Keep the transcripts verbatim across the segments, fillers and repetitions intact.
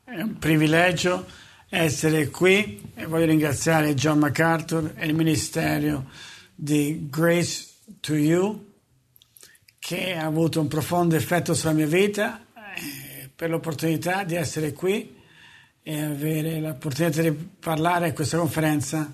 È un privilegio essere qui e voglio ringraziare John MacArthur e il Ministero di Grace to You, che ha avuto un profondo effetto sulla mia vita, eh, per l'opportunità di essere qui e avere l'opportunità di parlare a questa conferenza.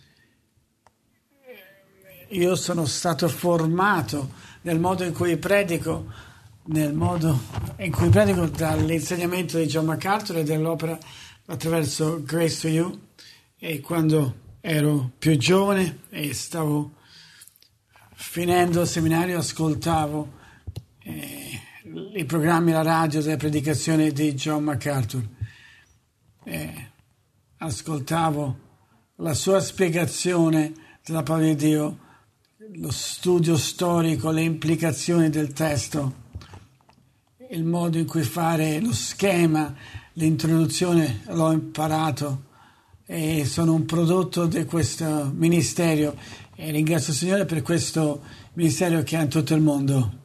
Io sono stato formato nel modo in cui predico, nel modo in cui predico dall'insegnamento di John MacArthur e dell'opera attraverso Grace to You, e quando ero più giovane e stavo finendo il seminario ascoltavo eh, i programmi alla radio delle predicazioni di John MacArthur. Eh, ascoltavo la sua spiegazione della parola di Dio, lo studio storico, le implicazioni del testo, il modo in cui fare lo schema, l'introduzione l'ho imparato e sono un prodotto di questo ministero e ringrazio il Signore per questo ministero che ha in tutto il mondo.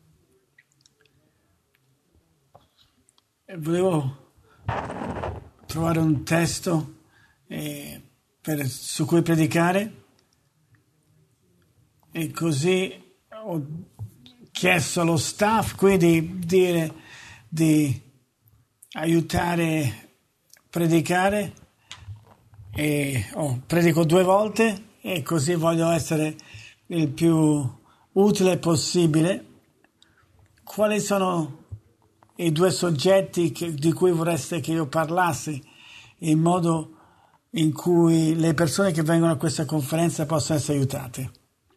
E volevo trovare un testo eh, per, su cui predicare, e così ho chiesto allo staff qui di dire di aiutare a predicare, e oh, predico due volte e così voglio essere il più utile possibile. Quali sono i due soggetti che, di cui vorreste che io parlassi, in modo in cui le persone che vengono a questa conferenza possano essere aiutate?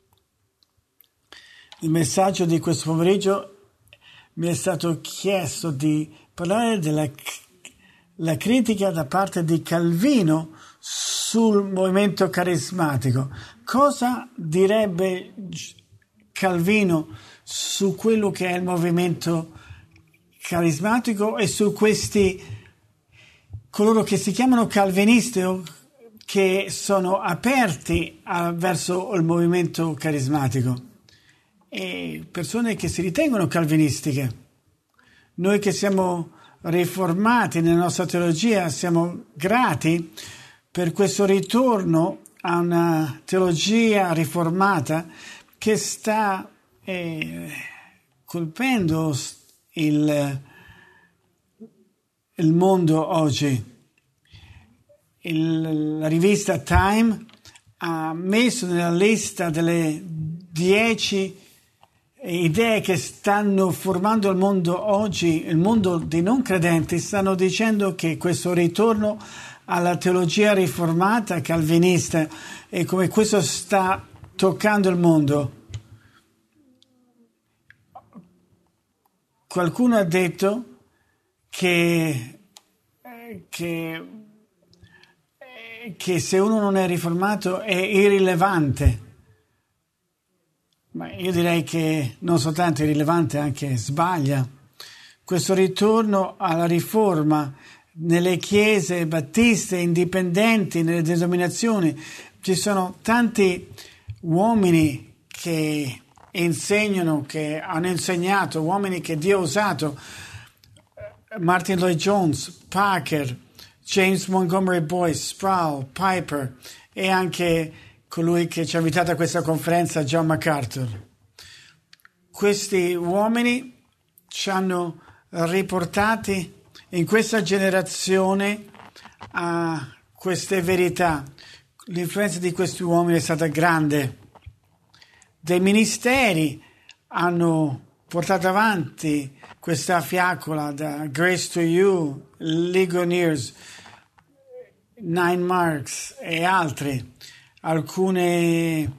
Il messaggio di questo pomeriggio mi è stato chiesto di parlare della la critica da parte di Calvino sul movimento carismatico. Cosa direbbe Calvino su quello che è il movimento carismatico e su questi coloro che si chiamano calvinisti o che sono aperti a, verso il movimento carismatico, e persone che si ritengono calvinistiche. Noi che siamo riformati nella nostra teologia siamo grati per questo ritorno a una teologia riformata che sta eh, colpendo il, il mondo oggi. Il, la rivista Time ha messo nella lista delle dieci idee che stanno formando il mondo oggi, il mondo dei non credenti, stanno dicendo che questo ritorno alla teologia riformata calvinista e come questo sta toccando il mondo. Qualcuno ha detto che, che, che se uno non è riformato è irrilevante. Ma io direi che non soltanto è irrilevante, anche sbaglia. Questo ritorno alla riforma nelle chiese battiste, indipendenti, nelle denominazioni, ci sono tanti uomini che insegnano, che hanno insegnato, uomini che Dio ha usato, Martin Lloyd-Jones, Parker, James Montgomery Boyce, Sproul, Piper e anche colui che ci ha invitato a questa conferenza, John MacArthur. Questi uomini ci hanno riportati in questa generazione a queste verità. L'influenza di questi uomini è stata grande. Dei ministeri hanno portato avanti questa fiaccola, da Grace to You, Ligoniers, Nine Marks e altri. Alcune,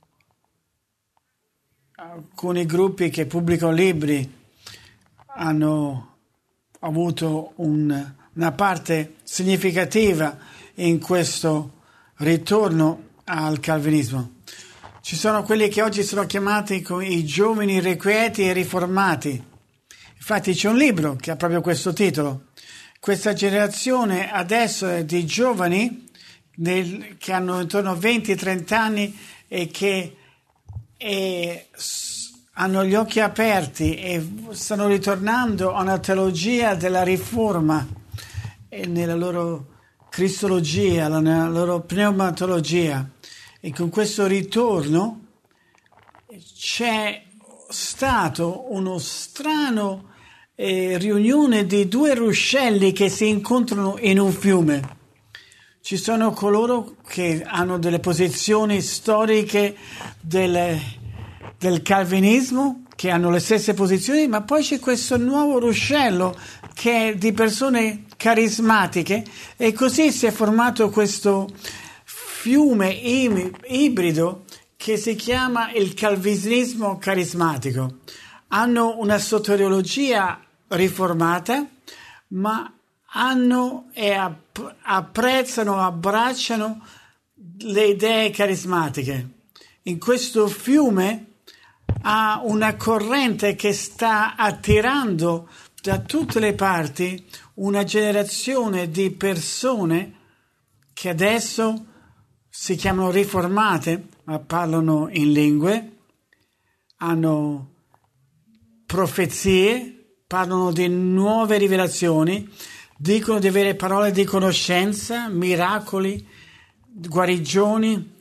alcuni gruppi che pubblicano libri hanno avuto un, una parte significativa in questo ritorno al calvinismo. Ci sono quelli che oggi sono chiamati come i giovani irrequieti e riformati. Infatti c'è un libro che ha proprio questo titolo. Questa generazione adesso è di giovani Nel, che hanno intorno a venti trenta anni e che e, s, hanno gli occhi aperti e stanno ritornando a una teologia della riforma e nella loro cristologia, nella loro pneumatologia. E con questo ritorno c'è stato uno strano eh, riunione di due ruscelli che si incontrano in un fiume. Ci sono coloro che hanno delle posizioni storiche del, del calvinismo, che hanno le stesse posizioni, ma poi c'è questo nuovo ruscello che è di persone carismatiche, e così si è formato questo fiume ibrido che si chiama il calvinismo carismatico. Hanno una soteriologia riformata, ma hanno e apprezzano, abbracciano le idee carismatiche. In questo fiume ha una corrente che sta attirando da tutte le parti una generazione di persone che adesso si chiamano riformate, ma parlano in lingue, hanno profezie, parlano di nuove rivelazioni, dicono di avere parole di conoscenza, miracoli, guarigioni.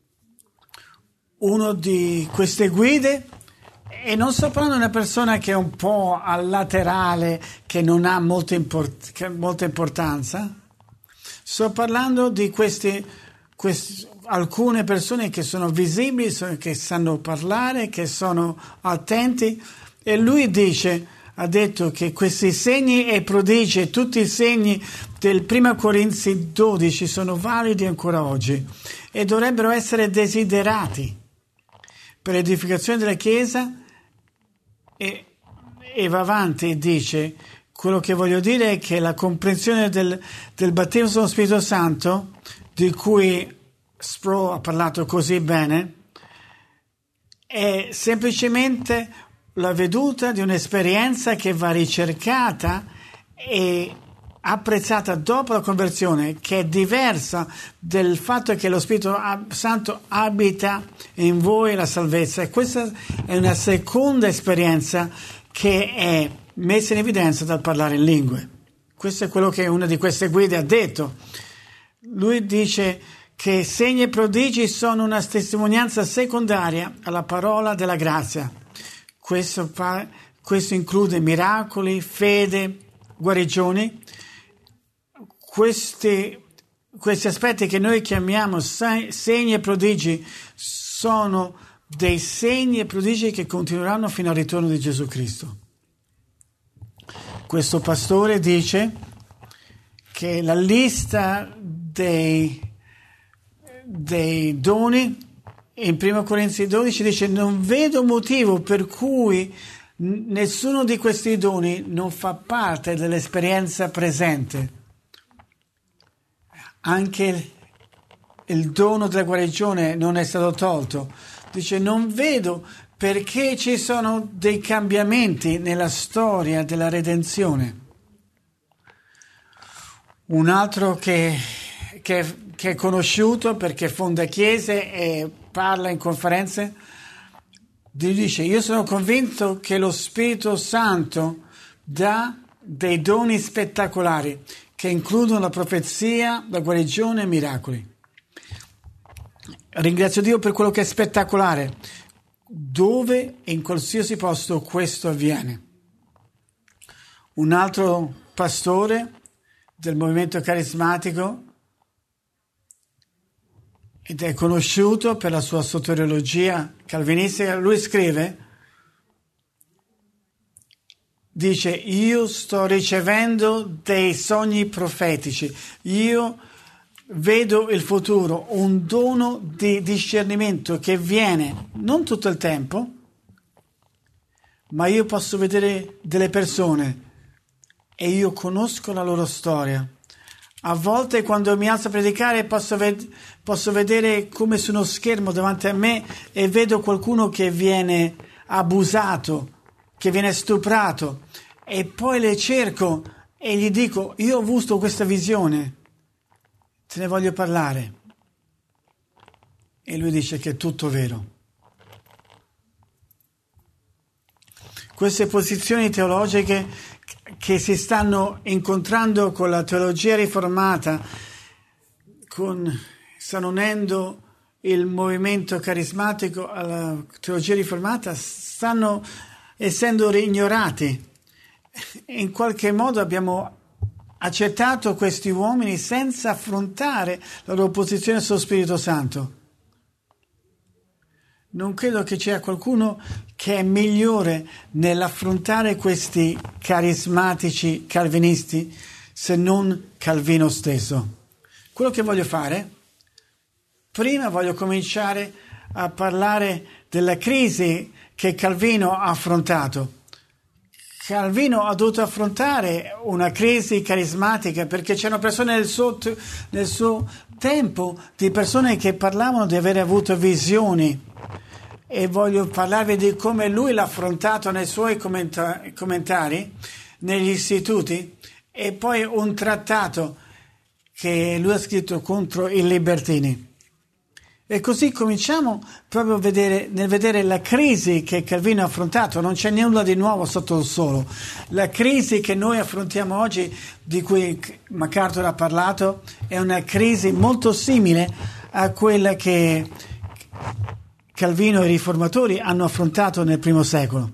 Uno di queste guide, e non sto parlando di una persona che è un po' al laterale, che non ha molta, import- molta importanza, sto parlando di questi, questi, alcune persone che sono visibili, che sanno parlare, che sono attenti, e lui dice, ha detto che questi segni e prodigi e tutti i segni del primo Corinzi dodici sono validi ancora oggi e dovrebbero essere desiderati per l'edificazione della Chiesa. E, e va avanti e dice, quello che voglio dire è che la comprensione del, del battesimo dello Spirito Santo, di cui Sproul ha parlato così bene, è semplicemente la veduta di un'esperienza che va ricercata e apprezzata dopo la conversione, che è diversa del fatto che lo Spirito Santo abita in voi la salvezza. E questa è una seconda esperienza che è messa in evidenza dal parlare in lingue. Questo è quello che una di queste guide ha detto. Lui dice che segni e prodigi sono una testimonianza secondaria alla parola della grazia. Questo, fa, questo include miracoli, fede, guarigioni. Questi, questi aspetti che noi chiamiamo segni e prodigi sono dei segni e prodigi che continueranno fino al ritorno di Gesù Cristo. Questo pastore dice che la lista dei, dei doni in primo Corinzi dodici dice: non vedo motivo per cui nessuno di questi doni non fa parte dell'esperienza presente. Anche il dono della guarigione non è stato tolto. Dice: non vedo perché ci sono dei cambiamenti nella storia della redenzione. Un altro che, che, che è conosciuto perché fonda chiese e parla in conferenze, dice: io sono convinto che lo Spirito Santo dà dei doni spettacolari che includono la profezia, la guarigione e miracoli. Ringrazio Dio per quello che è spettacolare, dove e in qualsiasi posto questo avviene. Un altro pastore del movimento carismatico, ed è conosciuto per la sua soteriologia calvinistica, lui scrive, dice: io sto ricevendo dei sogni profetici, io vedo il futuro, un dono di discernimento che viene non tutto il tempo, ma io posso vedere delle persone e io conosco la loro storia. A volte quando mi alzo a predicare posso, ved- posso vedere come su uno schermo davanti a me e vedo qualcuno che viene abusato, che viene stuprato, e poi le cerco e gli dico: io ho avuto questa visione, te ne voglio parlare. E lui dice che è tutto vero. Queste posizioni teologiche che si stanno incontrando con la teologia riformata, con, stanno unendo il movimento carismatico alla teologia riformata, stanno essendo ignorati. In qualche modo abbiamo accettato questi uomini senza affrontare la loro posizione sullo Spirito Santo. Non credo che ci sia qualcuno che è migliore nell'affrontare questi carismatici calvinisti se non Calvino stesso. Quello che voglio fare, prima voglio cominciare a parlare della crisi che Calvino ha affrontato. Calvino ha dovuto affrontare una crisi carismatica perché c'erano persone nel suo, nel suo tempo, di persone che parlavano di aver avuto visioni, e voglio parlarvi di come lui l'ha affrontato nei suoi commenta- commentari, negli istituti, e poi un trattato che lui ha scritto contro i libertini. E così cominciamo proprio a vedere, nel vedere la crisi che Calvino ha affrontato. Non c'è nulla di nuovo sotto il sole. La crisi che noi affrontiamo oggi, di cui MacArthur ha parlato, è una crisi molto simile a quella che Calvino e i riformatori hanno affrontato nel primo secolo,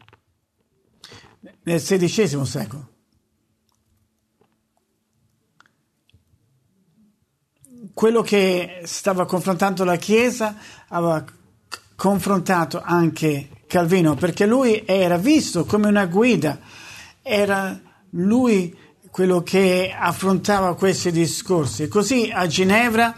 nel sedicesimo secolo. Quello che stava confrontando la Chiesa aveva confrontato anche Calvino, perché lui era visto come una guida, era lui quello che affrontava questi discorsi. E così a Ginevra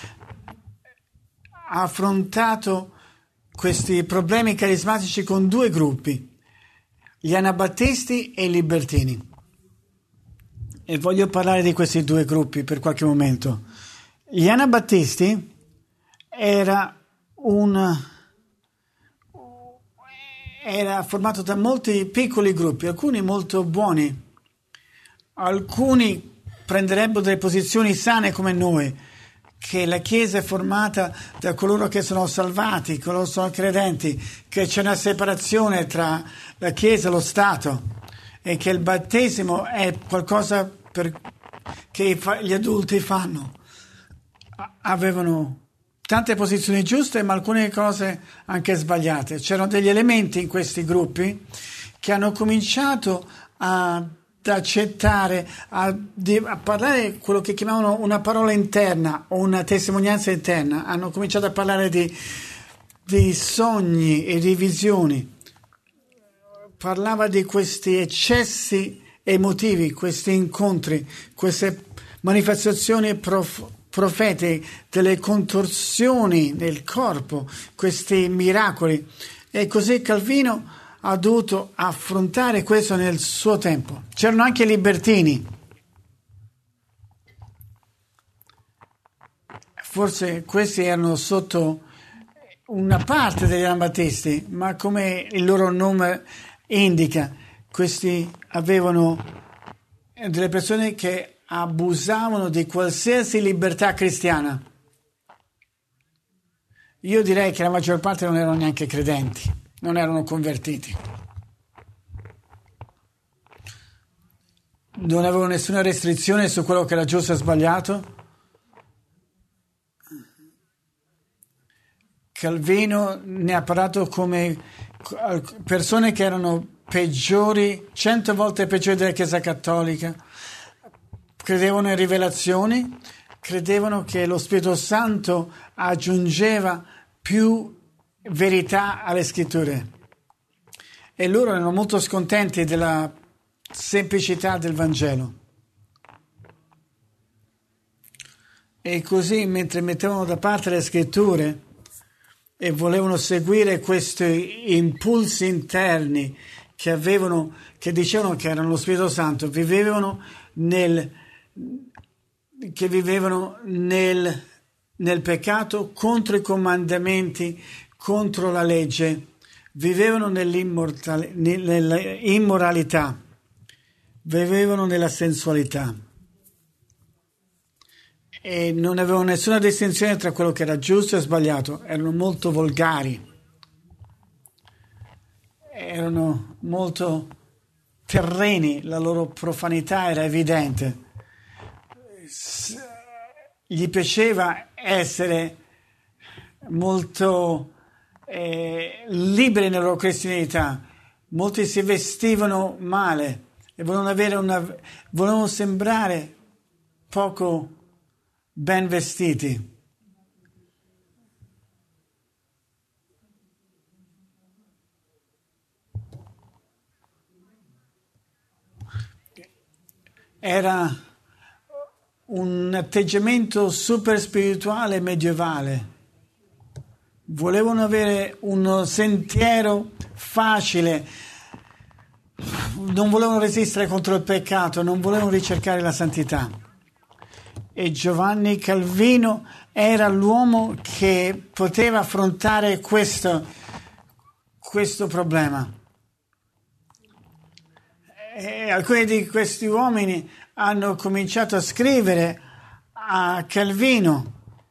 ha affrontato questi problemi carismatici con due gruppi, gli anabattisti e i libertini. E voglio parlare di questi due gruppi per qualche momento. Gli anabattisti era un era formato da molti piccoli gruppi, alcuni molto buoni, alcuni prenderebbero delle posizioni sane come noi, che la Chiesa è formata da coloro che sono salvati, coloro che sono credenti, che c'è una separazione tra la Chiesa e lo Stato e che il battesimo è qualcosa per, che gli adulti fanno. Avevano tante posizioni giuste, ma alcune cose anche sbagliate. C'erano degli elementi in questi gruppi che hanno cominciato a, ad accettare, a, a parlare quello che chiamavano una parola interna o una testimonianza interna. Hanno cominciato a parlare di, di sogni e di visioni. Parlava di questi eccessi emotivi, questi incontri, queste manifestazioni prof- profeti, delle contorsioni nel corpo, questi miracoli. E così Calvino ha dovuto affrontare questo nel suo tempo. C'erano anche i libertini. Forse questi erano sotto una parte degli anabattisti, ma come il loro nome indica, questi avevano delle persone che abusavano di qualsiasi libertà cristiana. Io direi che la maggior parte non erano neanche credenti, non erano convertiti, non avevano nessuna restrizione su quello che era giusto e sbagliato. Calvino ne ha parlato come persone che erano peggiori, cento volte peggiori della Chiesa Cattolica. Credevano in rivelazioni, credevano che lo Spirito Santo aggiungeva più verità alle scritture. E loro erano molto scontenti della semplicità del Vangelo. E così, mentre mettevano da parte le scritture e volevano seguire questi impulsi interni che avevano, che dicevano che erano lo Spirito Santo, vivevano nel che vivevano nel, nel peccato, contro i comandamenti, contro la legge, vivevano nell'immoralità, vivevano nella sensualità e non avevano nessuna distinzione tra quello che era giusto e sbagliato. Erano molto volgari, erano molto terreni, la loro profanità era evidente. Gli piaceva essere molto eh, liberi nella loro cristianità. Molti si vestivano male e volevano avere una, volevano sembrare poco ben vestiti. Era un atteggiamento super spirituale medievale. Volevano avere un sentiero facile, non volevano resistere contro il peccato, non volevano ricercare la santità. E Giovanni Calvino era l'uomo che poteva affrontare questo, questo problema. E alcuni di questi uomini hanno cominciato a scrivere a Calvino.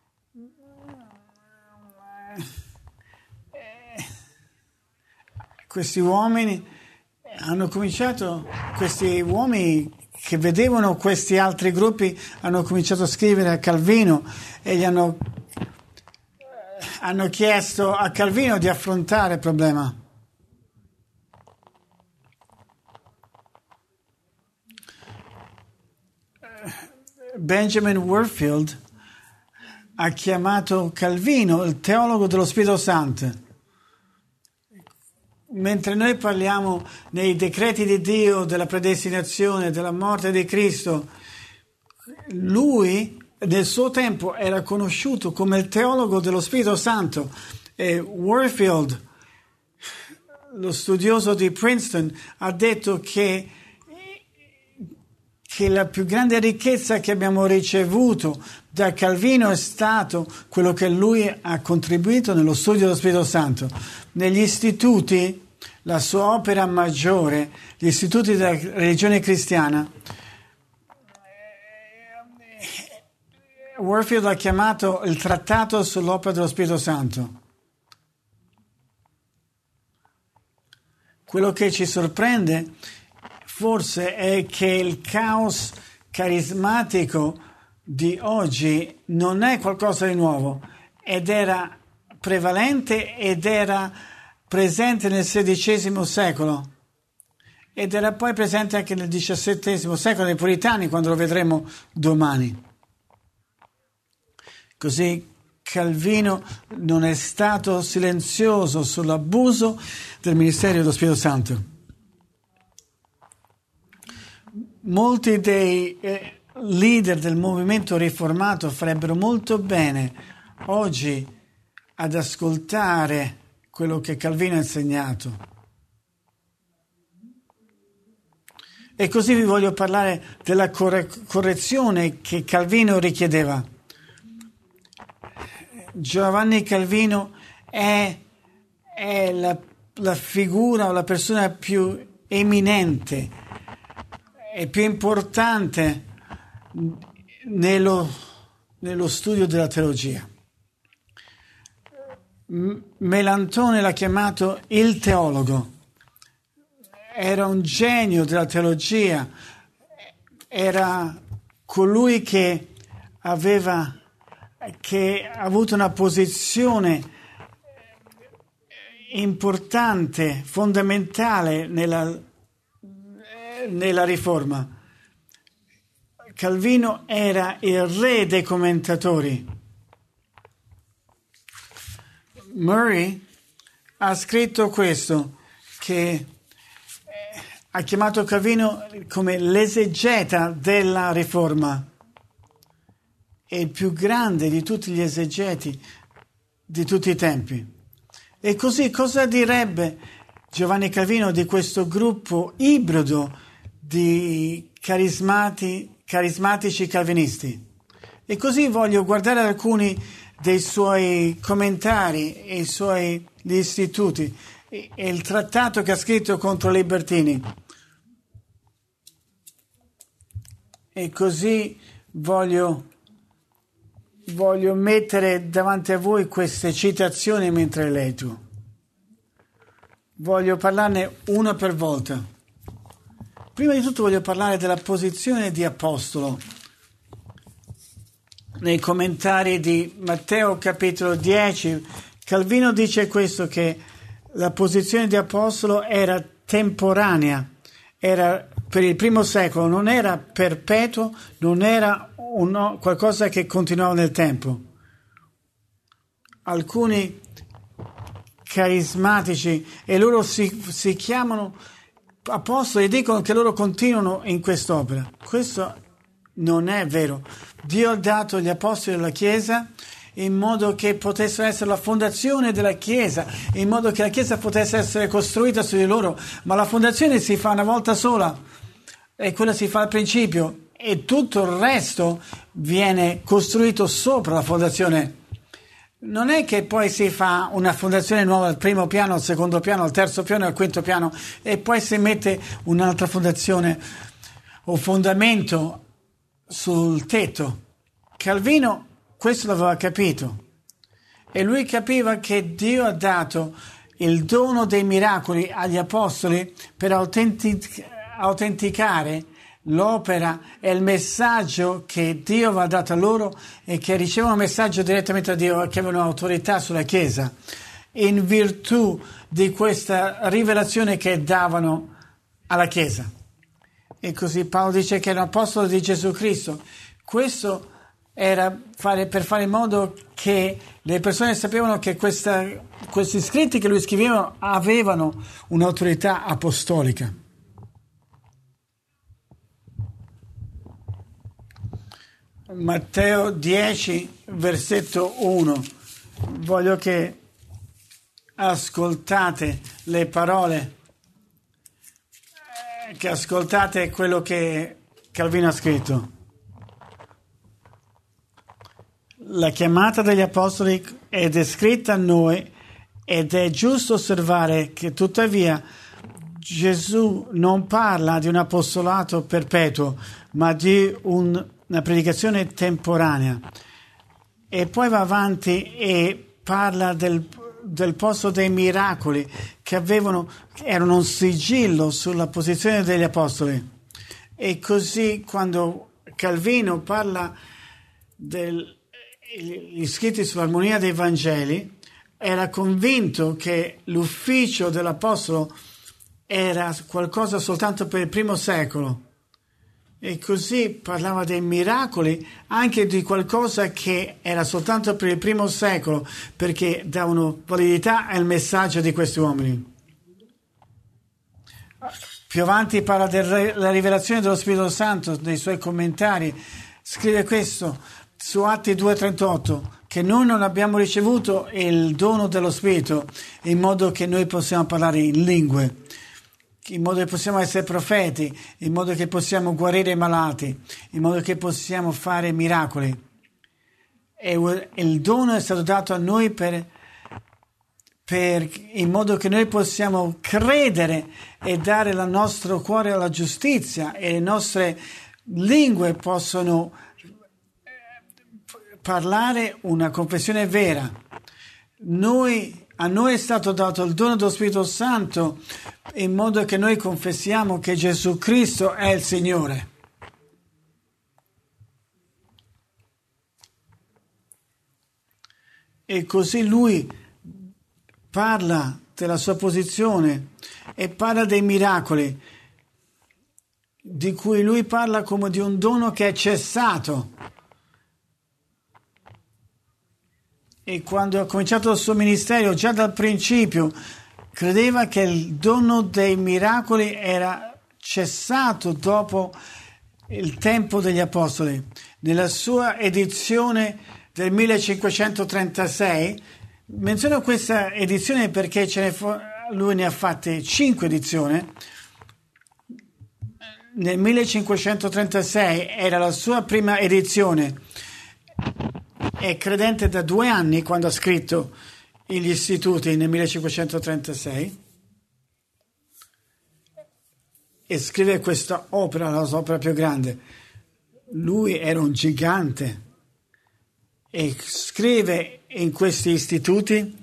Questi uomini hanno cominciato, questi uomini che vedevano questi altri gruppi hanno cominciato a scrivere a Calvino e gli hanno, hanno chiesto a Calvino di affrontare il problema. Benjamin Warfield ha chiamato Calvino il teologo dello Spirito Santo. Mentre noi parliamo nei decreti di Dio, della predestinazione, della morte di Cristo, lui nel suo tempo era conosciuto come il teologo dello Spirito Santo. E Warfield, lo studioso di Princeton, ha detto che, che la più grande ricchezza che abbiamo ricevuto da Calvino è stato quello che lui ha contribuito nello studio dello Spirito Santo. Negli istituti, la sua opera maggiore, gli istituti della religione cristiana, Warfield ha chiamato il trattato sull'opera dello Spirito Santo. Quello che ci sorprende forse è che il caos carismatico di oggi non è qualcosa di nuovo, ed era prevalente ed era presente nel sedicesimo secolo ed era poi presente anche nel diciassettesimo secolo dei puritani, quando lo vedremo domani. Così Calvino non è stato silenzioso sull'abuso del ministero dello Spirito Santo. Molti dei eh, leader del movimento riformato farebbero molto bene oggi ad ascoltare quello che Calvino ha insegnato. E così vi voglio parlare della corre- correzione che Calvino richiedeva. Giovanni Calvino è, è la, la figura o la persona più eminente e più importante nello, nello studio della teologia. Melantone l'ha chiamato il teologo. Era un genio della teologia, era colui che aveva che ha avuto una posizione importante, fondamentale nella, nella riforma. Calvino era il re dei commentatori. Murray ha scritto questo, che ha chiamato Calvino come l'esegeta della riforma, è il più grande di tutti gli esegeti di tutti i tempi. E così cosa direbbe Giovanni Calvino di questo gruppo ibrido di carismati, carismatici calvinisti? E così voglio guardare alcuni dei suoi commentari e i suoi gli istituti e, e il trattato che ha scritto contro i libertini. E così voglio, voglio mettere davanti a voi queste citazioni mentre leggo. Voglio parlarne una per volta. Prima di tutto voglio parlare della posizione di apostolo. Nei commentari di Matteo capitolo dieci, Calvino dice questo, che la posizione di apostolo era temporanea, era per il primo secolo, non era perpetuo, non era uno, qualcosa che continuava nel tempo. Alcuni carismatici, e loro si, si chiamano apostoli e dicono che loro continuano in quest'opera. Questo non è vero. Dio ha dato gli apostoli alla Chiesa in modo che potessero essere la fondazione della Chiesa, in modo che la Chiesa potesse essere costruita su di loro, ma la fondazione si fa una volta sola e quella si fa al principio e tutto il resto viene costruito sopra la fondazione. Non è che poi si fa una fondazione nuova al primo piano, al secondo piano, al terzo piano e al quinto piano e poi si mette un'altra fondazione o fondamento sul tetto. Calvino questo l'aveva capito e lui capiva che Dio ha dato il dono dei miracoli agli apostoli per autentic- autenticare l'opera e il messaggio che Dio aveva dato a loro e che ricevono un messaggio direttamente da Dio, che avevano autorità sulla Chiesa in virtù di questa rivelazione che davano alla Chiesa. E così Paolo dice che era un apostolo di Gesù Cristo. Questo era fare, per fare in modo che le persone sapevano che questa, questi scritti che lui scriveva avevano un'autorità apostolica. Matteo dieci, versetto uno. Voglio che ascoltate le parole, che ascoltate quello che Calvino ha scritto. La chiamata degli apostoli è descritta a noi ed è giusto osservare che tuttavia Gesù non parla di un apostolato perpetuo, ma di un, una predicazione temporanea. E poi va avanti e parla del, del posto dei miracoli che avevano, erano un sigillo sulla posizione degli apostoli. E così quando Calvino parla degli scritti sull'armonia dei Vangeli, era convinto che l'ufficio dell'apostolo era qualcosa soltanto per il primo secolo. E così parlava dei miracoli, anche di qualcosa che era soltanto per il primo secolo, perché davano validità al messaggio di questi uomini. Più avanti parla della rivelazione dello Spirito Santo, nei suoi commentari, scrive questo su Atti due trentotto, che noi non abbiamo ricevuto il dono dello Spirito in modo che noi possiamo parlare in lingue, in modo che possiamo essere profeti, in modo che possiamo guarire i malati, in modo che possiamo fare miracoli. E il dono è stato dato a noi per, per, in modo che noi possiamo credere e dare il nostro cuore alla giustizia e le nostre lingue possono parlare una confessione vera. Noi A noi è stato dato il dono dello Spirito Santo in modo che noi confessiamo che Gesù Cristo è il Signore. E così lui parla della sua posizione e parla dei miracoli, di cui lui parla come di un dono che è cessato. E quando ha cominciato il suo ministero, già dal principio, credeva che il dono dei miracoli era cessato dopo il tempo degli apostoli. Nella sua edizione del millecinquecentotrentasei, menziono questa edizione perché ce ne fu, lui ne ha fatte cinque edizioni. Nel millecinquecentotrentasei era la sua prima edizione. È credente da due anni quando ha scritto gli istituti nel millecinquecentotrentasei e scrive questa opera, la sua opera più grande. Lui era un gigante e scrive in questi istituti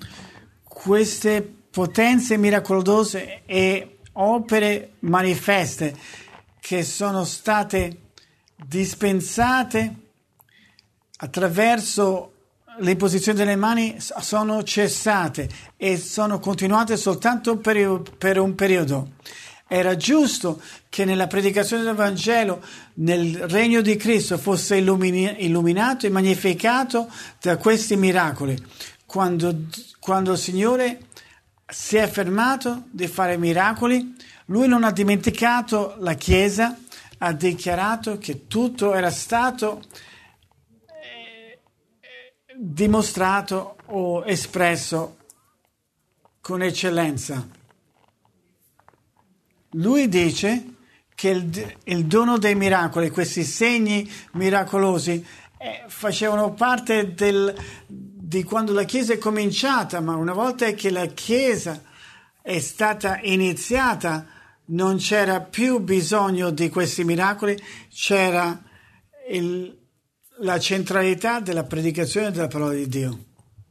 queste potenze miracolose e opere manifeste che sono state dispensate attraverso l'imposizione delle mani sono cessate e sono continuate soltanto per, per un periodo. Era giusto che nella predicazione del Vangelo, nel regno di Cristo, fosse illumini, illuminato e magnificato da questi miracoli. Quando, quando il Signore si è fermato di fare miracoli, Lui non ha dimenticato la Chiesa, ha dichiarato che tutto era stato eh, dimostrato o espresso con eccellenza. Lui dice che il, il dono dei miracoli, questi segni miracolosi, eh, facevano parte del, di quando la Chiesa è cominciata, ma una volta che la Chiesa è stata iniziata non c'era più bisogno di questi miracoli, c'era il, la centralità della predicazione della parola di Dio.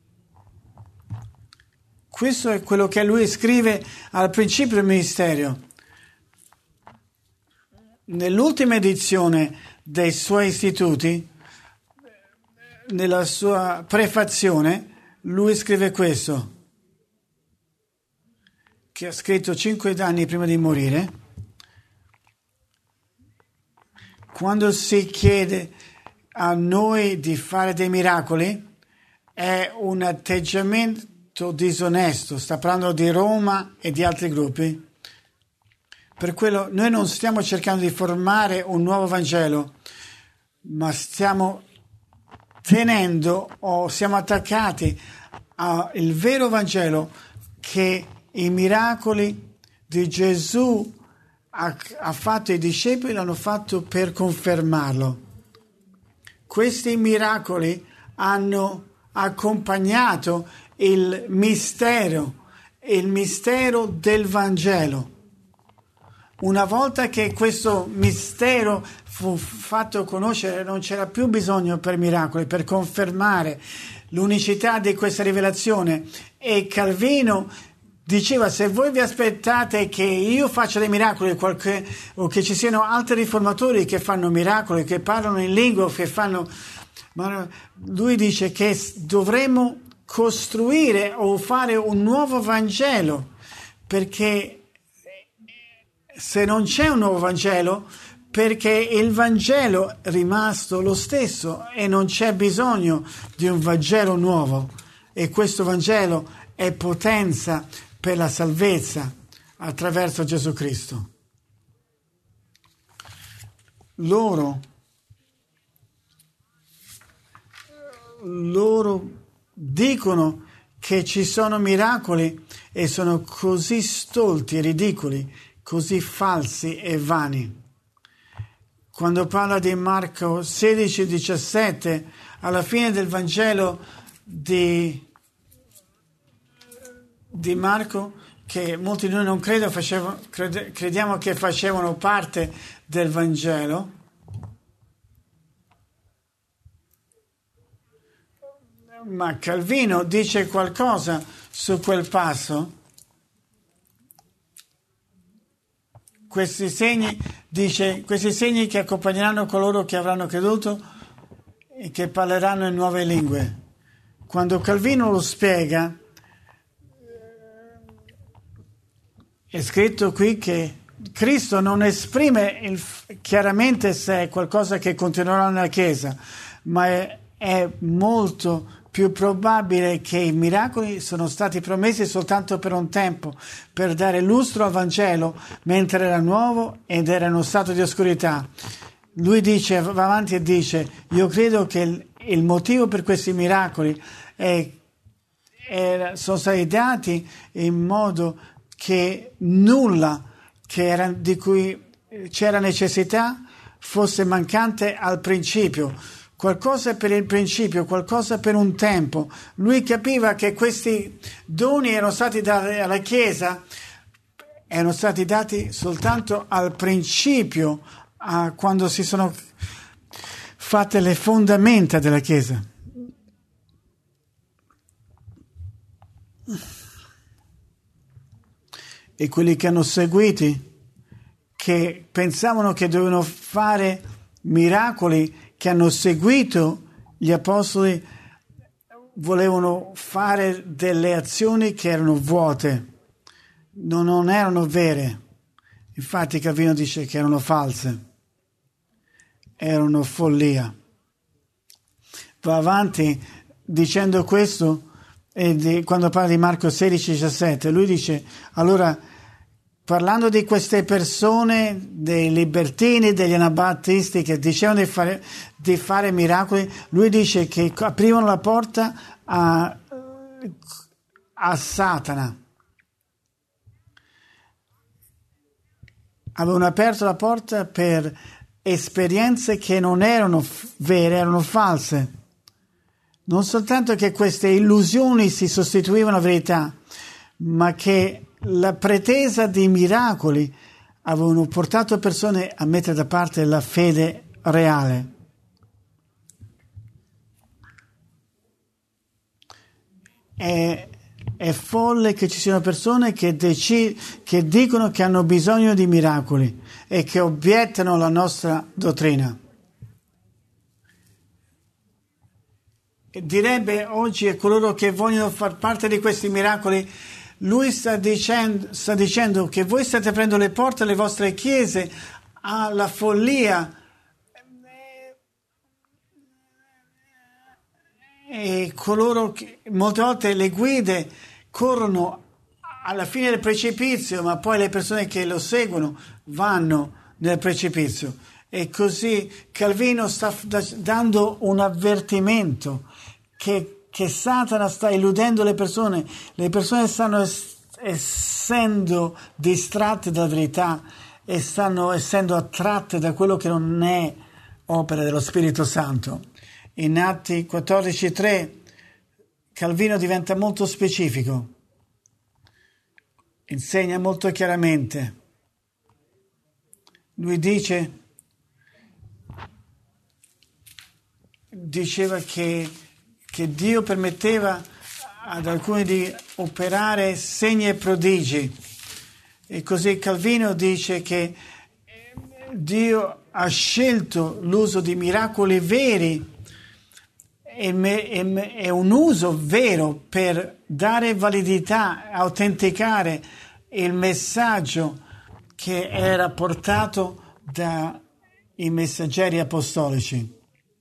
Questo è quello che lui scrive al principio del ministero. Nell'ultima edizione dei suoi istituti, nella sua prefazione, lui scrive questo, che ha scritto cinque anni prima di morire. Quando si chiede a noi di fare dei miracoli, è un atteggiamento disonesto. Sta parlando di Roma e di altri gruppi. Per quello noi non stiamo cercando di formare un nuovo Vangelo, ma stiamo tenendo o siamo attaccati al vero Vangelo, che i miracoli di Gesù ha, ha fatto, i discepoli l'hanno fatto per confermarlo. Questi miracoli hanno accompagnato il mistero, il mistero del Vangelo. Una volta che questo mistero fu fatto conoscere, non c'era più bisogno per miracoli, per confermare l'unicità di questa rivelazione. E Calvino diceva: se voi vi aspettate che io faccia dei miracoli qualche, o che ci siano altri riformatori che fanno miracoli, che parlano in lingua, che fanno... Ma lui dice che dovremmo costruire o fare un nuovo Vangelo, perché se non c'è un nuovo Vangelo, perché il Vangelo è rimasto lo stesso e non c'è bisogno di un Vangelo nuovo, e questo Vangelo è potenza per la salvezza attraverso Gesù Cristo. Loro loro dicono che ci sono miracoli e sono così stolti e ridicoli, così falsi e vani. Quando parla di Marco sedici diciassette, alla fine del Vangelo di, di Marco, che molti di noi non credo facevano, crede, crediamo che facevano parte del Vangelo, ma Calvino dice qualcosa su quel passo. Questi segni, dice, questi segni che accompagneranno coloro che avranno creduto e che parleranno in nuove lingue. Quando Calvino lo spiega, è scritto qui che Cristo non esprime il, chiaramente se è qualcosa che continuerà nella Chiesa, ma è, è molto più probabile che i miracoli sono stati promessi soltanto per un tempo, per dare lustro al Vangelo mentre era nuovo ed era in uno stato di oscurità. Lui dice, va avanti e dice: io credo che il, il motivo per questi miracoli è, è, sono stati dati in modo che nulla che era, di cui c'era necessità fosse mancante al principio. Qualcosa per il principio, qualcosa per un tempo. Lui capiva che questi doni erano stati dati alla Chiesa, erano stati dati soltanto al principio, a quando si sono fatte le fondamenta della Chiesa. E quelli che hanno seguiti, che pensavano che dovevano fare miracoli, che hanno seguito gli apostoli, volevano fare delle azioni che erano vuote, non, non erano vere. Infatti Calvino dice che erano false, erano follia. Va avanti dicendo questo, e di, quando parla di Marco sedici diciassette, lui dice, allora, parlando di queste persone, dei libertini, degli anabattisti che dicevano di fare, di fare miracoli, lui dice che aprivano la porta a, a Satana. Avevano aperto la porta per esperienze che non erano vere, erano false. Non soltanto che queste illusioni si sostituivano a verità, ma che la pretesa di miracoli avevano portato persone a mettere da parte la fede reale. È, è folle che ci siano persone che, dec- che dicono che hanno bisogno di miracoli e che obiettano la nostra dottrina. Direbbe oggi a coloro che vogliono far parte di questi miracoli, lui sta dicendo, sta dicendo che voi state aprendo le porte alle vostre chiese alla follia e coloro che molte volte le guide corrono alla fine del precipizio, ma poi le persone che lo seguono vanno nel precipizio. E così Calvino sta dando un avvertimento che, che Satana sta illudendo le persone, le persone stanno es- essendo distratte dalla verità e stanno essendo attratte da quello che non è opera dello Spirito Santo. In Atti quattordici tre Calvino diventa molto specifico, insegna molto chiaramente. Lui dice diceva che, che Dio permetteva ad alcuni di operare segni e prodigi, e così Calvino dice che Dio ha scelto l'uso di miracoli veri e, me, e, e un uso vero per dare validità, autenticare il messaggio che era portato dai messaggeri apostolici.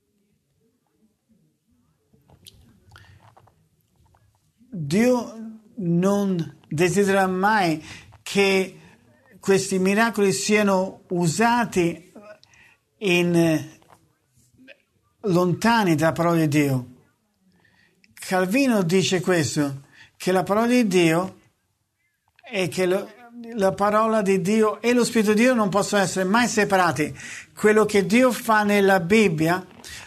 Dio non desidera mai che questi miracoli siano usati in lontani dalla parola di Dio. Calvino dice questo, che la parola di Dio e che lo, la parola di Dio e lo Spirito di Dio non possono essere mai separati. Quello che Dio fa nella Bibbia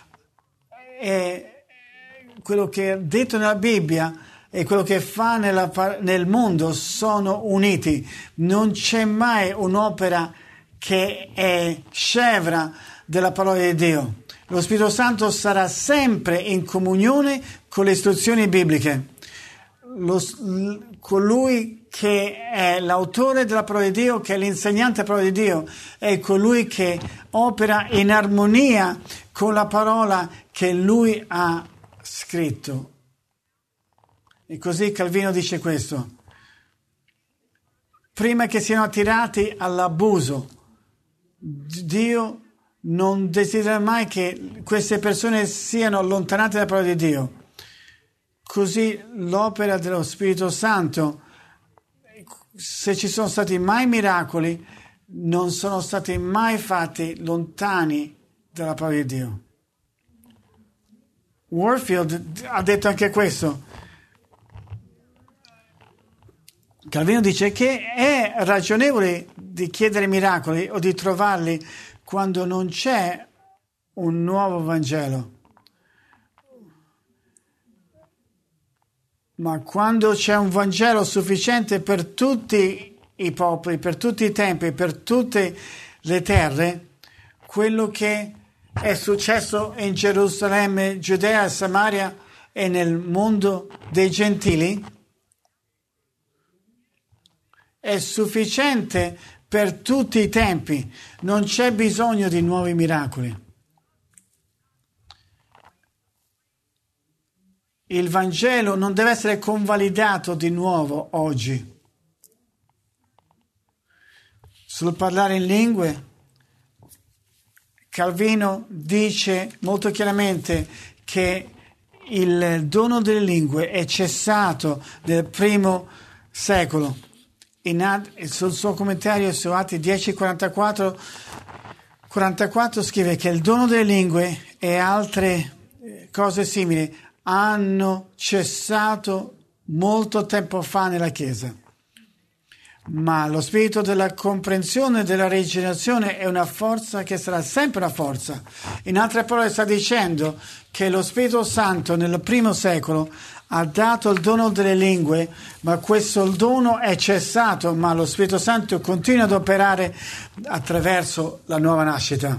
è quello che è detto nella Bibbia e quello che fa nella, nel mondo sono uniti. Non c'è mai un'opera che è scevra della parola di Dio. Lo Spirito Santo sarà sempre in comunione con le istruzioni bibliche. Lo, colui che è l'autore della parola di Dio, che è l'insegnante della parola di Dio, è colui che opera in armonia con la parola che lui ha scritto. E così Calvino dice questo: prima che siano attirati all'abuso, Dio non desidera mai che queste persone siano allontanate dalla parola di Dio. Così l'opera dello Spirito Santo, se ci sono stati mai miracoli, non sono stati mai fatti lontani dalla parola di Dio. Warfield ha detto anche questo. Calvino dice che è ragionevole di chiedere miracoli o di trovarli quando non c'è un nuovo Vangelo. Ma quando c'è un Vangelo sufficiente per tutti i popoli, per tutti i tempi, per tutte le terre, quello che è successo in Gerusalemme, Giudea e Samaria e nel mondo dei gentili è sufficiente per tutti i tempi. Non c'è bisogno di nuovi miracoli. Il Vangelo non deve essere convalidato di nuovo oggi. Sul parlare in lingue, Calvino dice molto chiaramente che il dono delle lingue è cessato nel primo secolo. In, sul suo commentario su Atti dieci quarantaquattro, quarantaquattro scrive che il dono delle lingue e altre cose simili hanno cessato molto tempo fa nella Chiesa. Ma lo spirito della comprensione e della rigenerazione è una forza che sarà sempre una forza. In altre parole sta dicendo che lo Spirito Santo nel primo secolo ha dato il dono delle lingue, ma questo dono è cessato, ma lo Spirito Santo continua ad operare attraverso la nuova nascita.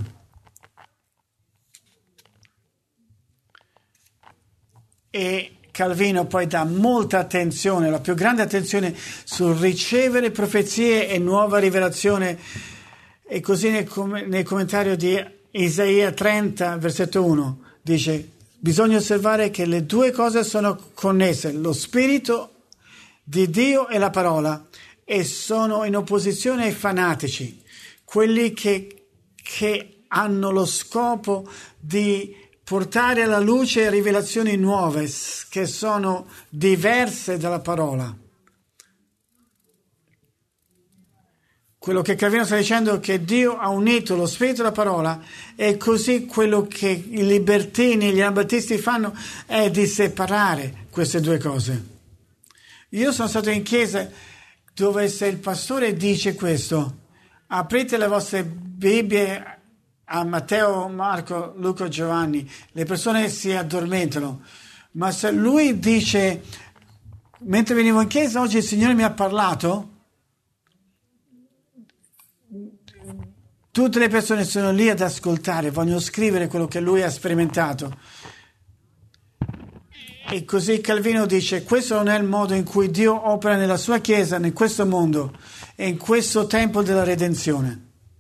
E Calvino poi dà molta attenzione, la più grande attenzione sul ricevere profezie e nuova rivelazione, e così nel, com- nel commentario di Isaia trenta, versetto uno, dice: bisogna osservare che le due cose sono connesse, lo spirito di Dio e la parola, e sono in opposizione ai fanatici, quelli che, che hanno lo scopo di portare alla luce rivelazioni nuove che sono diverse dalla parola. Quello che Calvino sta dicendo è che Dio ha unito lo spirito e la parola, e così quello che i libertini e gli anabattisti fanno è di separare queste due cose. Io sono stato in chiesa dove se il pastore dice questo, aprite le vostre Bibbie a Matteo, Marco, Luca, Giovanni, le persone si addormentano, ma se lui dice: mentre venivo in chiesa oggi il Signore mi ha parlato, tutte le persone sono lì ad ascoltare, vogliono scrivere quello che lui ha sperimentato. E così Calvino dice: questo non è il modo in cui Dio opera nella sua chiesa, in questo mondo e in questo tempo della redenzione.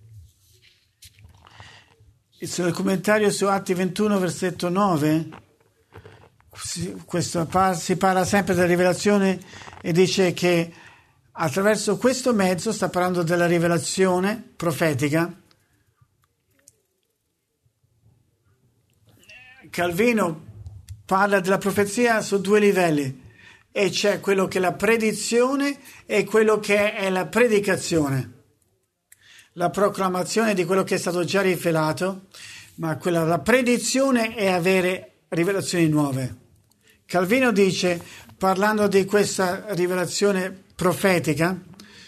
Sul commentario su Atti ventuno, versetto nove, questo si parla sempre della rivelazione e dice che attraverso questo mezzo, sta parlando della rivelazione profetica, Calvino parla della profezia su due livelli, e c'è quello che è la predizione e quello che è la predicazione. La proclamazione di quello che è stato già rivelato, ma quella, la predizione è avere rivelazioni nuove. Calvino dice, parlando di questa rivelazione profetica,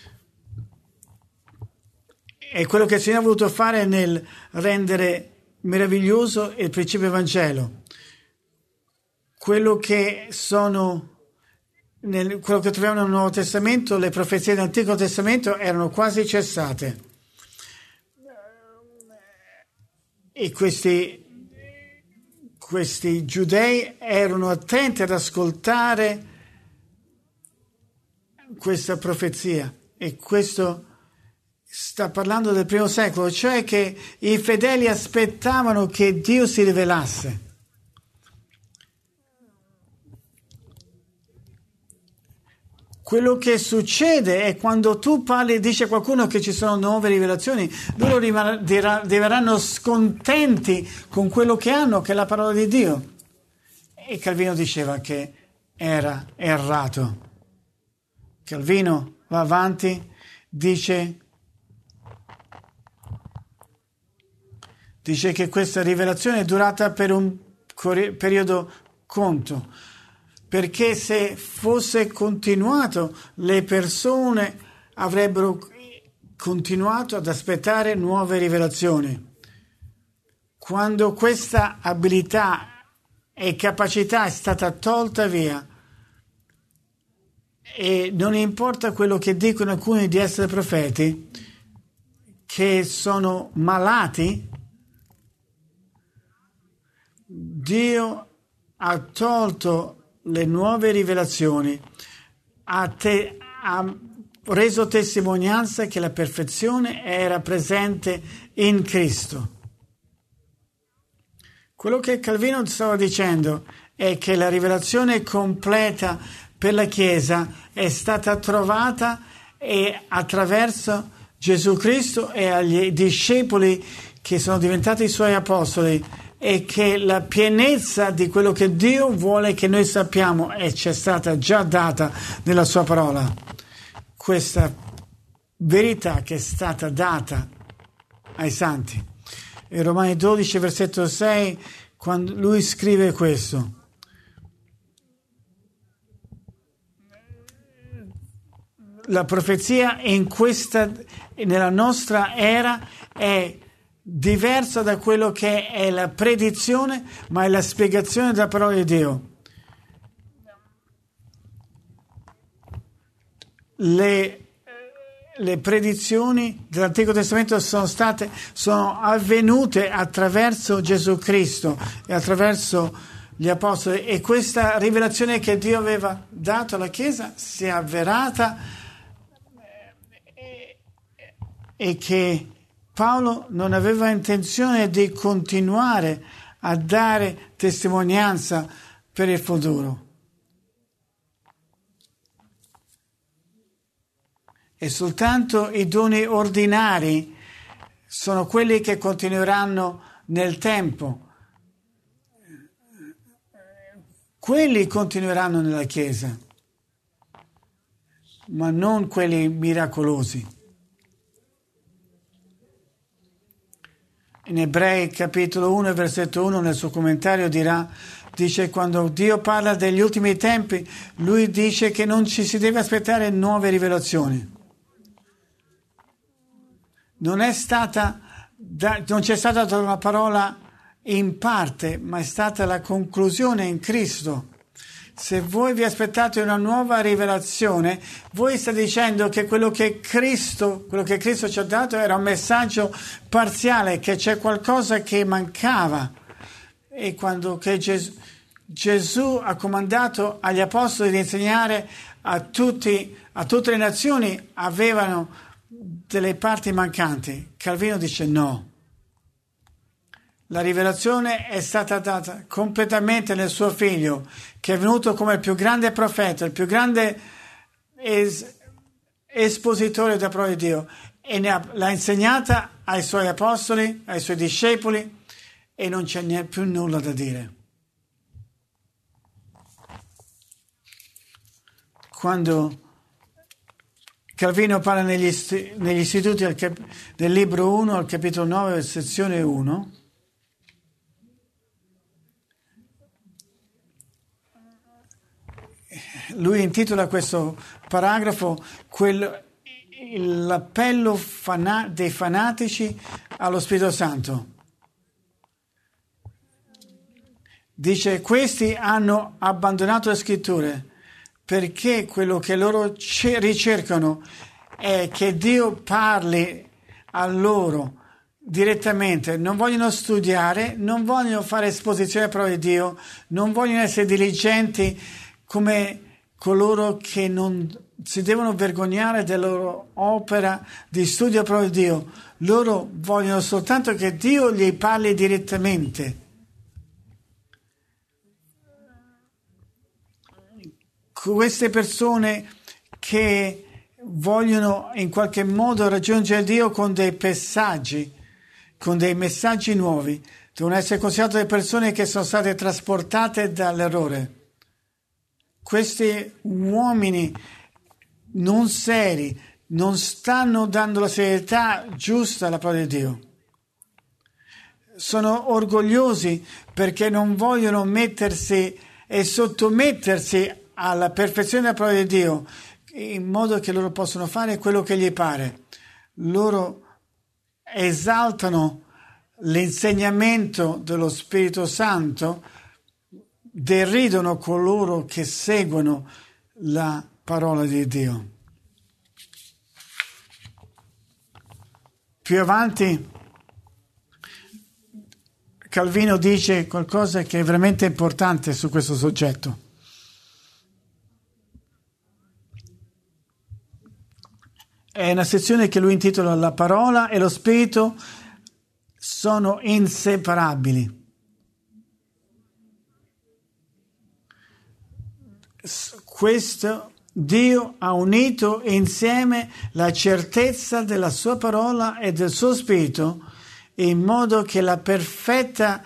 è quello che il Signore ha voluto fare nel rendere meraviglioso il principio Vangelo. Quello che sono nel, quello che troviamo nel Nuovo Testamento, le profezie dell'Antico Testamento erano quasi cessate. E questi, questi giudei erano attenti ad ascoltare questa profezia, e questo sta parlando del primo secolo, cioè che i fedeli aspettavano che Dio si rivelasse. Quello che succede è quando tu parli e dice a qualcuno che ci sono nuove rivelazioni, loro diverranno scontenti con quello che hanno, che è la parola di Dio. E Calvino diceva che era errato. Calvino va avanti, dice, dice che questa rivelazione è durata per un periodo conto, perché se fosse continuato le persone avrebbero continuato ad aspettare nuove rivelazioni. Quando questa abilità e capacità è stata tolta via, e non importa quello che dicono alcuni di essere profeti, che sono malati, Dio ha tolto le nuove rivelazioni, ha, te, ha reso testimonianza che la perfezione era presente in Cristo. Quello che Calvino stava dicendo è che la rivelazione completa per la Chiesa è stata trovata e attraverso Gesù Cristo e agli discepoli che sono diventati i suoi apostoli, e che la pienezza di quello che Dio vuole che noi sappiamo e ci è stata già data nella sua parola. Questa verità che è stata data ai santi. In Romani dodici, versetto sei, quando lui scrive questo: la profezia in questa, nella nostra era, è diversa da quello che è la predizione, ma è la spiegazione della parola di Dio. Le, le predizioni dell'Antico Testamento sono state, sono avvenute attraverso Gesù Cristo e attraverso gli apostoli, e questa rivelazione che Dio aveva dato alla Chiesa si è avverata, e, e che Paolo non aveva intenzione di continuare a dare testimonianza per il futuro. E soltanto i doni ordinari sono quelli che continueranno nel tempo. Quelli continueranno nella Chiesa, ma non quelli miracolosi. In Ebrei capitolo uno, versetto uno, nel suo commentario dirà, dice, quando Dio parla degli ultimi tempi, lui dice che non ci si deve aspettare nuove rivelazioni. Non è stata, non c'è stata una parola in parte, ma è stata la conclusione in Cristo. Se voi vi aspettate una nuova rivelazione, voi state dicendo che quello che Cristo, quello che Cristo ci ha dato era un messaggio parziale, che c'è qualcosa che mancava. E quando che Gesù, Gesù ha comandato agli apostoli di insegnare a tutti, a tutte le nazioni, avevano delle parti mancanti. Calvino dice no. La rivelazione è stata data completamente nel suo figlio, che è venuto come il più grande profeta, il più grande es- espositore della parola di Dio, e ne ha, l'ha insegnata ai suoi apostoli, ai suoi discepoli, e non c'è neanche più nulla da dire. Quando Calvino parla negli, negli istituti al cap- del libro uno, al capitolo nove, sezione uno, lui intitola questo paragrafo quel, l'appello fana, dei fanatici allo Spirito Santo. Dice, questi hanno abbandonato le scritture perché quello che loro ricercano è che Dio parli a loro direttamente. Non vogliono studiare, non vogliono fare esposizione alla parola di Dio, non vogliono essere diligenti come coloro che non si devono vergognare della loro opera di studio proprio di Dio. Loro vogliono soltanto che Dio gli parli direttamente. Queste persone che vogliono in qualche modo raggiungere Dio con dei messaggi, con dei messaggi nuovi, devono essere considerate delle persone che sono state trasportate dall'errore. Questi uomini non seri non stanno dando la serietà giusta alla parola di Dio. Sono orgogliosi perché non vogliono mettersi e sottomettersi alla perfezione della parola di Dio, in modo che loro possano fare quello che gli pare. Loro esaltano l'insegnamento dello Spirito Santo, deridono coloro che seguono la parola di Dio. Più avanti Calvino dice qualcosa che è veramente importante su questo soggetto. è una sezione che lui intitola La parola e lo spirito sono inseparabili. Questo Dio ha unito insieme la certezza della sua parola e del suo spirito in modo che la perfetta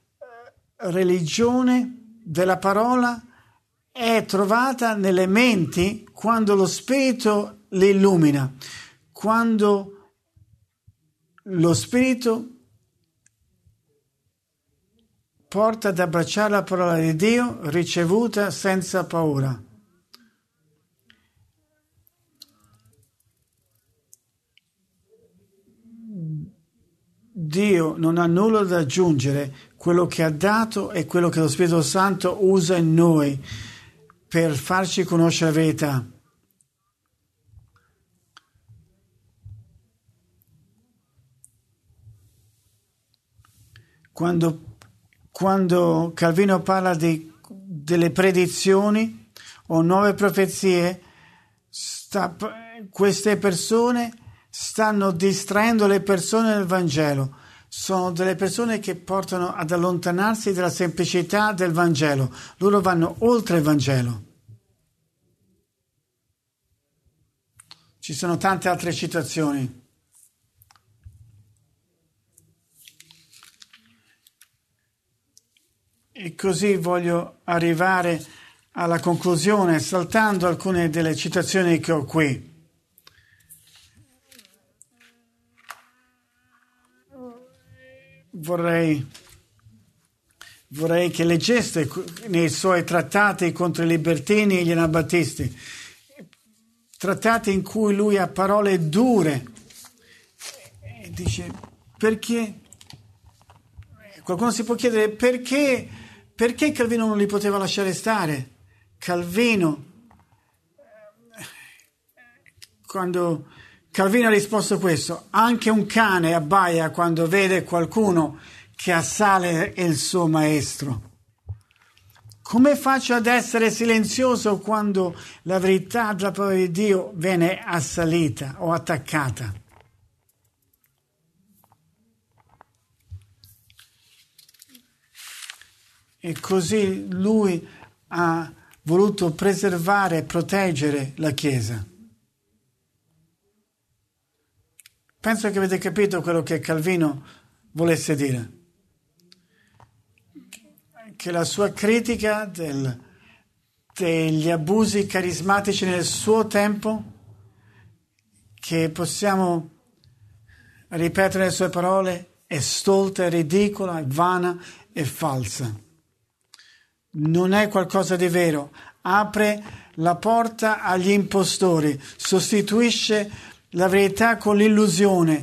religione della parola è trovata nelle menti quando lo spirito le illumina, quando lo spirito porta ad abbracciare la parola di Dio ricevuta senza paura. Dio non ha nulla da aggiungere, quello che ha dato è quello che lo Spirito Santo usa in noi per farci conoscere la verità. Quando, quando Calvino parla di, delle predizioni o nuove profezie, sta, queste persone stanno distraendo le persone del Vangelo. Sono delle persone che portano ad allontanarsi dalla semplicità del Vangelo. Loro vanno oltre il Vangelo. Ci sono tante altre citazioni. E così voglio arrivare alla conclusione saltando alcune delle citazioni che ho qui. Vorrei, vorrei che leggeste nei suoi trattati contro i libertini e gli anabattisti, trattati in cui lui ha parole dure e dice perché, qualcuno si può chiedere perché, perché Calvino non li poteva lasciare stare. Calvino, quando Calvino ha risposto questo: anche un cane abbaia quando vede qualcuno che assale il suo maestro. Come faccio ad essere silenzioso quando la verità della parola di Dio viene assalita o attaccata? E così lui ha voluto preservare e proteggere la Chiesa. Penso che avete capito quello che Calvino volesse dire. Che la sua critica del, degli abusi carismatici nel suo tempo, che possiamo ripetere le sue parole, è stolta, è ridicola, è vana, è falsa. Non è qualcosa di vero. Apre la porta agli impostori, sostituisce la verità con l'illusione,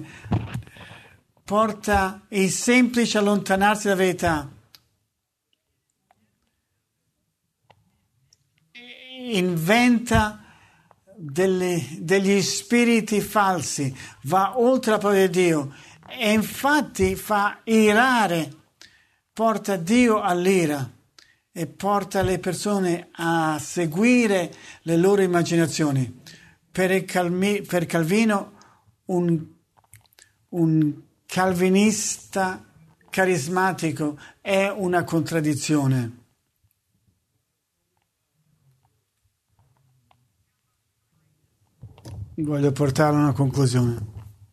porta i semplici a allontanarsi dalla verità, inventa delle, degli spiriti falsi, va oltre la parola di Dio e infatti fa irare, porta Dio all'ira e porta le persone a seguire le loro immaginazioni. Per, il Calmi, per Calvino un, un calvinista carismatico è una contraddizione. Voglio portarlo a una conclusione.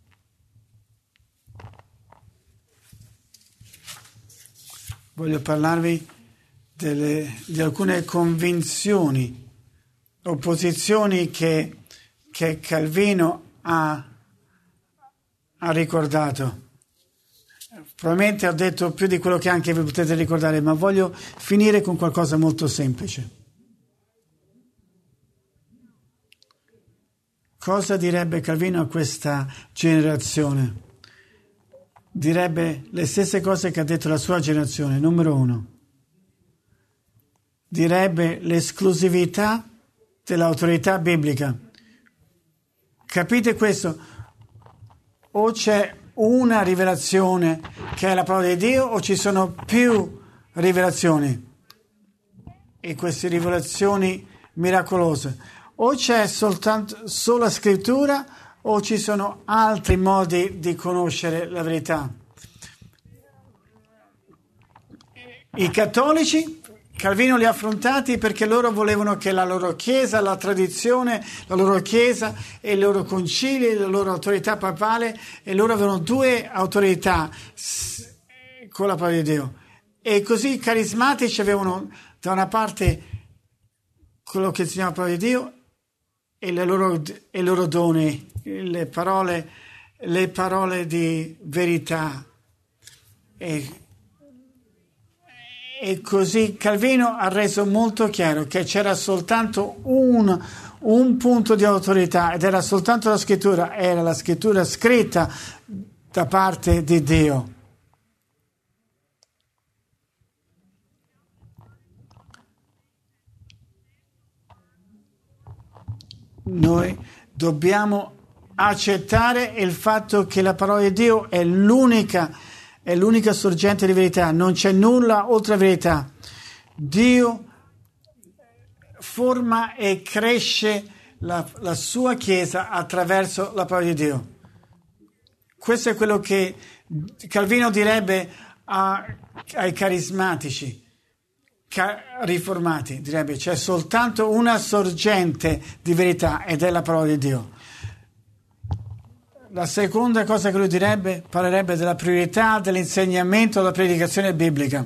Voglio parlarvi delle, di alcune convinzioni o posizioni che che Calvino ha, ha ricordato. Probabilmente ho detto più di quello che anche vi potete ricordare, ma voglio finire con qualcosa molto semplice. Cosa direbbe Calvino a questa generazione? Direbbe le stesse cose che ha detto la sua generazione. Numero uno, direbbe l'esclusività dell'autorità biblica. Capite questo? O c'è una rivelazione che è la parola di Dio o ci sono più rivelazioni e queste rivelazioni miracolose. O c'è soltanto sola scrittura o ci sono altri modi di conoscere la verità? I cattolici, Calvino li ha affrontati perché loro volevano che la loro chiesa, la tradizione, la loro chiesa e i loro concili, la loro autorità papale, e loro avevano due autorità con la parola di Dio. E così i carismatici avevano da una parte quello che insegnava la parola di Dio e le loro, e i loro doni, le parole, le parole di verità. E E così Calvino ha reso molto chiaro che c'era soltanto un, un punto di autorità, ed era soltanto la scrittura, era la scrittura scritta da parte di Dio. Noi dobbiamo accettare il fatto che la parola di Dio è l'unica è l'unica sorgente di verità, non c'è nulla oltre la verità. Dio forma e cresce la, la sua Chiesa attraverso la parola di Dio. Questo è quello che Calvino direbbe a, ai carismatici, ca, riformati, direbbe c'è soltanto una sorgente di verità ed è la parola di Dio. La seconda cosa che lui direbbe, parlerebbe della priorità dell'insegnamento della predicazione biblica.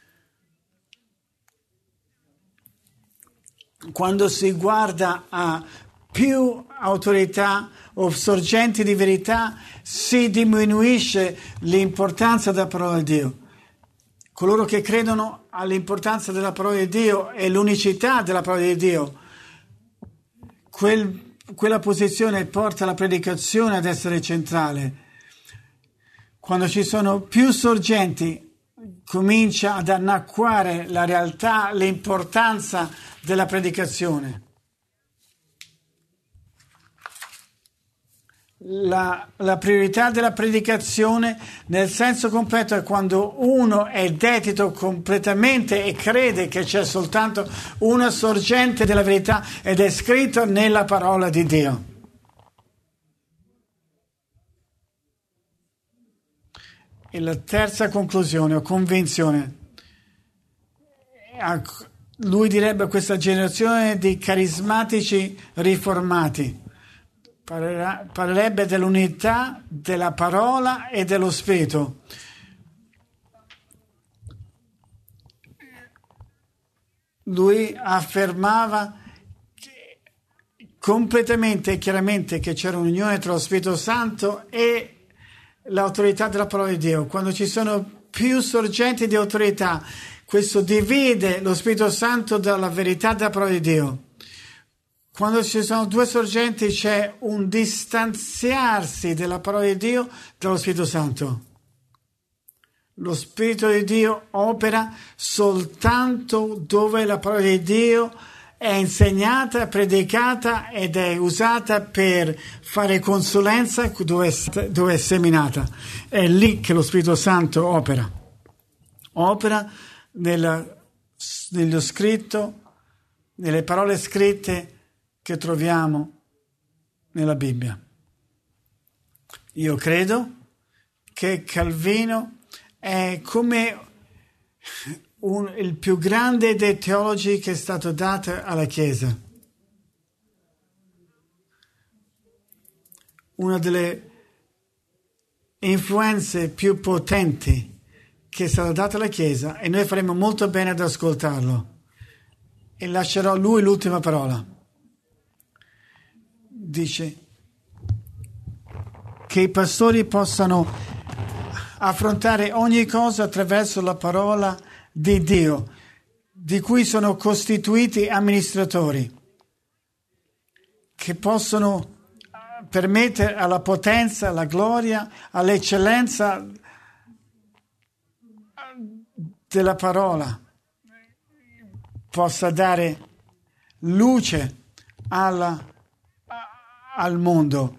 Quando si guarda a più autorità o sorgenti di verità, si diminuisce l'importanza della parola di Dio. Coloro che credono all'importanza della parola di Dio e l'unicità della parola di Dio, quel quella posizione porta la predicazione ad essere centrale. Quando ci sono più sorgenti, comincia ad annacquare la realtà, l'importanza della predicazione. La, la priorità della predicazione nel senso completo è quando uno è dedito completamente e crede che c'è soltanto una sorgente della verità ed è scritto nella parola di Dio. E la terza conclusione o convinzione, lui direbbe a questa generazione di carismatici riformati, parlerebbe dell'unità della parola e dello spirito. Lui affermava che, completamente e chiaramente che c'era un'unione tra lo Spirito Santo e l'autorità della parola di Dio. Quando ci sono più sorgenti di autorità, questo divide lo Spirito Santo dalla verità della parola di Dio. Quando ci sono due sorgenti c'è un distanziarsi della parola di Dio dallo Spirito Santo. Lo Spirito di Dio opera soltanto dove la parola di Dio è insegnata, predicata ed è usata per fare consulenza dove è, dove è seminata. È lì che lo Spirito Santo opera. Opera nella, nello scritto, nelle parole scritte che troviamo nella Bibbia. Io credo che Calvino è come un, il più grande dei teologi che è stato dato alla Chiesa. Una delle influenze più potenti che è stata data alla Chiesa, e noi faremo molto bene ad ascoltarlo. E lascerò a lui l'ultima parola. Dice che i pastori possano affrontare ogni cosa attraverso la parola di Dio, di cui sono costituiti amministratori, che possono permettere alla potenza, alla gloria, all'eccellenza della parola, possa dare luce alla al mondo,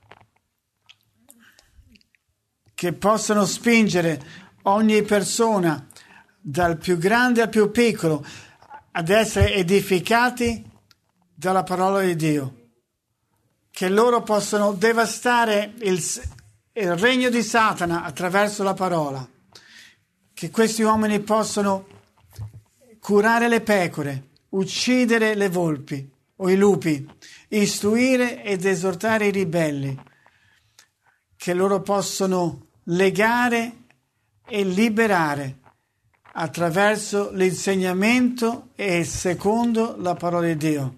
che possano spingere ogni persona, dal più grande al più piccolo, ad essere edificati dalla parola di Dio, che loro possono devastare il, il regno di Satana attraverso la parola, che questi uomini possono curare le pecore, uccidere le volpi o i lupi, istruire ed esortare i ribelli, che loro possono legare e liberare attraverso l'insegnamento e secondo la parola di Dio.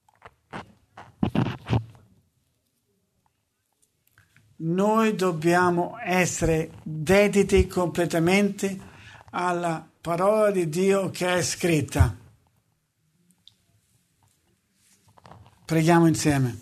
Noi dobbiamo essere dediti completamente alla parola di Dio che è scritta. Preghiamo insieme.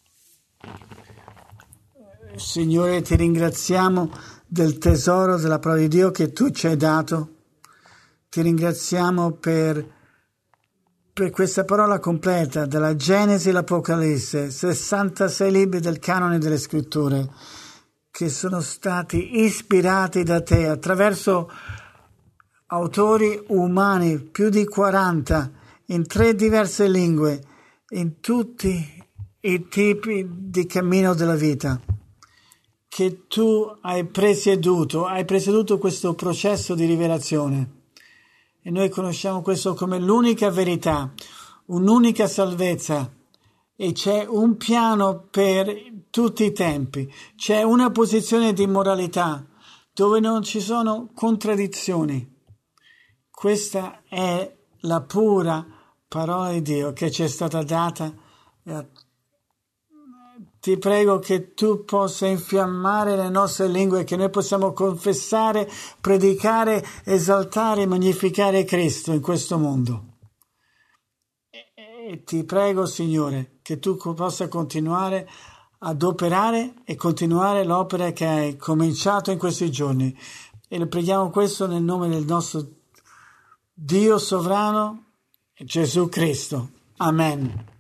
Signore, ti ringraziamo del tesoro della parola di Dio che tu ci hai dato. Ti ringraziamo per, per questa parola completa, dalla Genesi all'Apocalisse, sessantasei libri del canone delle Scritture, che sono stati ispirati da te attraverso autori umani, più di quaranta, in tre diverse lingue, in tutti i tipi di cammino della vita, che tu hai presieduto, hai presieduto questo processo di rivelazione. E noi conosciamo questo come l'unica verità, un'unica salvezza, e c'è un piano per tutti i tempi, c'è una posizione di moralità dove non ci sono contraddizioni. Questa è la pura parola di Dio che ci è stata data. Ti prego che tu possa infiammare le nostre lingue, che noi possiamo confessare, predicare, esaltare e magnificare Cristo in questo mondo. E ti prego, Signore, che tu possa continuare ad operare e continuare l'opera che hai cominciato in questi giorni. E lo preghiamo questo nel nome del nostro Dio sovrano, Gesù Cristo. Amen.